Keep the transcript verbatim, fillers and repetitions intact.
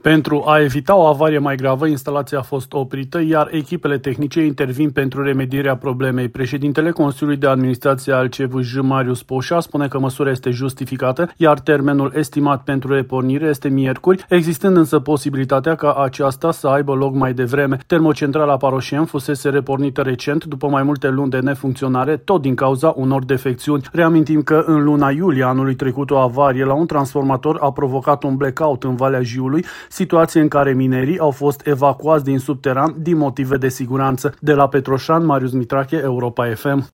Pentru a evita o avarie mai gravă, instalația a fost oprită, iar echipele tehnice intervin pentru remedierea problemei. Președintele Consiliului de Administrație al C V J, Marius Poșa, spune că măsura este justificată, iar termenul estimat pentru repornire este miercuri, existând însă posibilitatea ca aceasta să aibă loc mai devreme. Termocentrala Paroșeni fusese repornită recent după mai multe luni de nefuncționare, tot din cauza unor defecțiuni. Reamintim că în luna iulie anului trecut o avarie la un transformator a provocat un blackout în Valea Jiului, situație în care minerii au fost evacuați din subteran din motive de siguranță. De la Petroșani, Marius Mitrache, Europa F M.